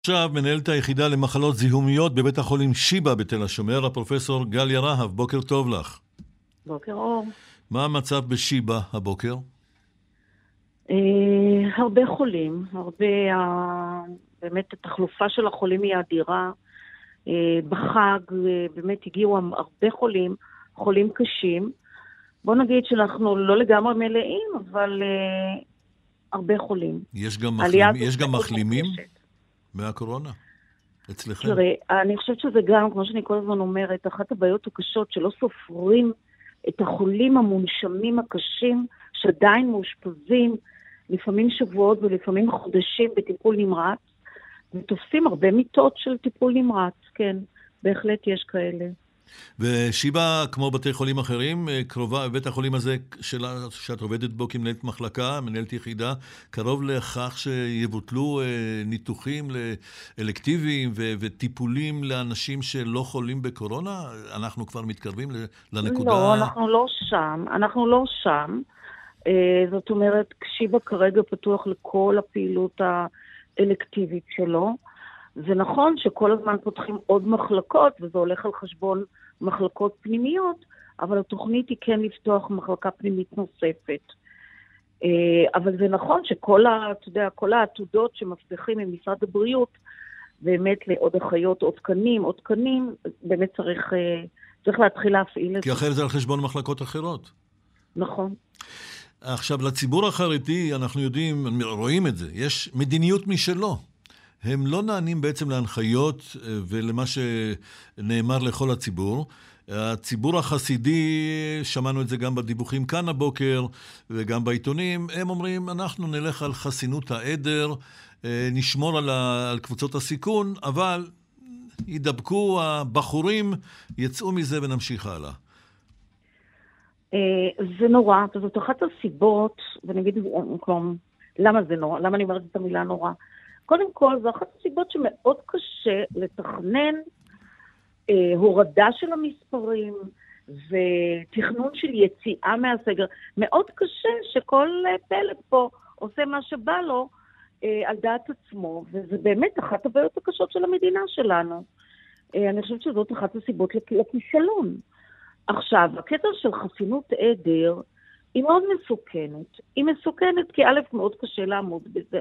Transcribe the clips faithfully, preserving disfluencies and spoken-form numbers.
עכשיו מנהלת היחידה למחלות זיהומיות בבית החולים שיבא בתל השומר, הפרופסור גליה רהב. בוקר טוב לך. בוקר אור. מה המצב בשיבא הבוקר? אה, הרבה חולים, הרבה, אה, באמת התחלופה של החולים היא אדירה. אה, בחג אה, באמת הגיעו הרבה חולים, חולים קשים. בוא נגיד שאנחנו לא לגמרי מלאים, אבל אה, הרבה חולים. יש גם, מחלימ... יש גם מחלימים מהקורונה אצלכם? תראה, אני חושבת שזה גם, כמו שאני כל הזמן אומרת, אחת הבעיות הקשות שלא סופרים את החולים המונשמים הקשים שעדיין מאושפזים לפעמים שבועות ולפעמים חודשים בטיפול נמרץ, ותופסים הרבה מיטות של טיפול נמרץ, כן, בהחלט יש כאלה. ושיבא, כמו בתי חולים אחרים, קרובה, בית החולים הזה שלה, שאת עובדת בו כמנהלת מחלקה, מנהלת יחידה, קרוב לכך שיבוטלו ניתוחים אלקטיביים ו- וטיפולים לאנשים שלא חולים בקורונה? אנחנו כבר מתקרבים לנקודה... לא, אנחנו לא שם, אנחנו לא שם. זאת אומרת, שיבא כרגע פתוח לכל הפעילות האלקטיבית שלו. זה נכון שכל הזמן פותחים עוד מחלקות, וזה הולך על חשבון מחלקות פנימיות, אבל התוכנית היא כן לפתוח מחלקה פנימית נוספת. אבל זה נכון שכל ה, אתה יודע, כל העתודות שמבטיחים עם משרד הבריאות, באמת לעוד אחיות, עוד תקנים, עוד תקנים, באמת צריך, צריך להתחיל להפעיל את זה. כי אחרת זה על חשבון מחלקות אחרות. נכון. עכשיו, לציבור החרדי, אנחנו יודעים, רואים את זה, יש מדיניות משלו. הם לא נענים בעצם להנחיות ולמה שנאמר לכל הציבור. הציבור החסידי, שמענו את זה גם בדיווחים כאן הבוקר וגם בעיתונים, הם אומרים, אנחנו נלך על חסינות העדר, נשמור על, ה, על קבוצות הסיכון, אבל ידבקו הבחורים, יצאו מזה ונמשיך הלאה. זה נורא, זאת אחת הסיבות, ואני אגיד, למה זה נורא? למה אני אומרת את המילה נורא? קודם כל, זו אחת הסיבות שמאוד קשה לתכנן אה, הורדה של המספרים ותכנון של יציאה מהסגר. מאוד קשה שכל פלג פה עושה מה שבא לו אה, על דעת עצמו, וזה באמת אחת הבעיות הקשות של המדינה שלנו. אה, אני חושבת שזאת אחת הסיבות לכישלון. עכשיו, הקטע של חסינות עדר היא מאוד מסוכנת. היא מסוכנת כי א' מאוד קשה לעמוד בזה.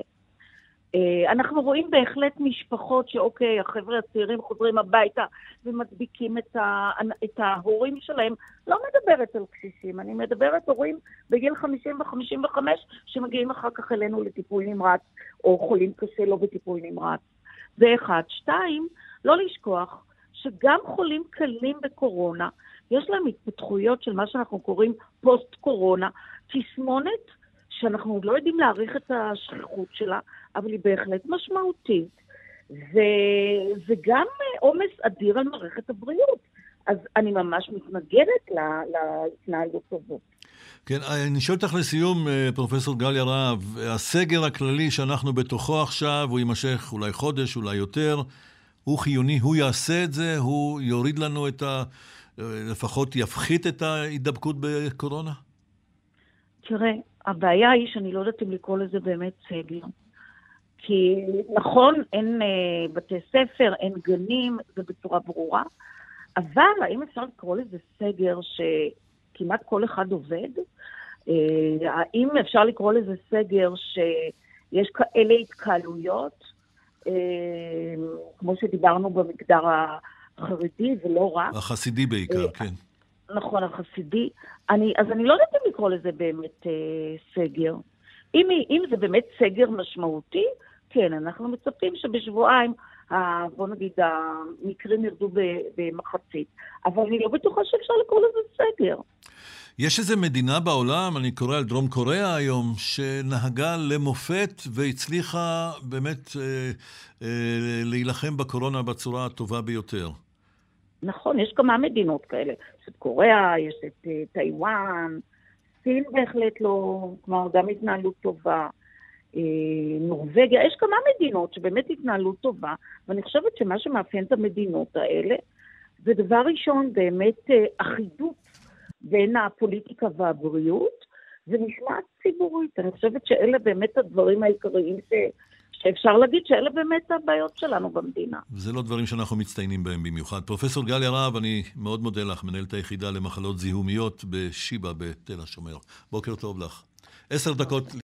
אנחנו רואים בהחלט משפחות שאוקיי, החבר'ה הצעירים חוזרים הביתה ומדביקים את, ה, את ההורים שלהם. לא מדברת על קשישים, אני מדברת הורים בגיל חמישים ו-חמישים וחמש שמגיעים אחר כך אלינו לטיפול נמרץ, או חולים קשה לא בטיפול נמרץ. זה אחד. שתיים, לא לשכוח שגם חולים קלים בקורונה, יש להם התפתחויות של מה שאנחנו קוראים פוסט קורונה, תסמונת, שאנחנו עוד לא יודעים להעריך את השכיחות שלה, אבל היא בהחלט משמעותית. וזה גם עומס אדיר על מערכת הבריאות. אז אני ממש מתנגדת להתנהלות הזאת. כן, אני שואל אותך לסיום, פרופסור גליה רהב, הסגר הכללי שאנחנו בתוכו עכשיו, הוא יימשך אולי חודש, אולי יותר, הוא חיוני, הוא יעשה את זה, הוא יוריד לנו את ה... לפחות יפחית את ההידבקות בקורונה? תראה, הבעיה היא שאני לא יודעת אם לקרוא לזה באמת סגר. כי נכון, אין אה, בתי ספר, אין גנים, זה בצורה ברורה, אבל האם אפשר לקרוא לזה סגר שכמעט כל אחד עובד? אה, האם אפשר לקרוא לזה סגר שיש כאלה התקהלויות, אה, כמו שדיברנו במגדר החרדי ולא רק? החסידי בעיקר, אה, כן. נכון, החסידי. אני, אז אני לא יודעת אם לקרוא לזה באמת אה, סגר. אם, אם זה באמת סגר משמעותי, כן, אנחנו מצפים שבשבועיים, ה, בוא נגיד, המקרים ירדו במחצית. אבל אני לא בטוחה שאפשר לקרוא לזה סגר. יש איזו מדינה בעולם, אני קורא על דרום קוריאה היום, שנהגה למופת והצליחה באמת אה, אה, להילחם בקורונה בצורה הטובה ביותר. נכון, יש כמה מדינות כאלה. יש את קוריאה, יש את uh, טיואן, סין בהחלט לא, כלומר גם התנהלות טובה, אה, נורווגיה, יש כמה מדינות שבאמת התנהלות טובה, ואני חושבת שמה שמאפיין את המדינות האלה, זה דבר ראשון באמת uh, אחידות בין הפוליטיקה והבריאות, ומשמעת ציבורית. אני חושבת שאלה באמת הדברים העיקריים ש, שאפשר להגיד שאלה באמת הבעיות שלנו במדינה. זה לא דברים שאנחנו מצטיינים בהם במיוחד. פרופסור גליה רהב, אני מאוד מודה לך, מנהלת היחידה למחלות זיהומיות בשיבא בתל השומר. בוקר טוב לך. עשר דקות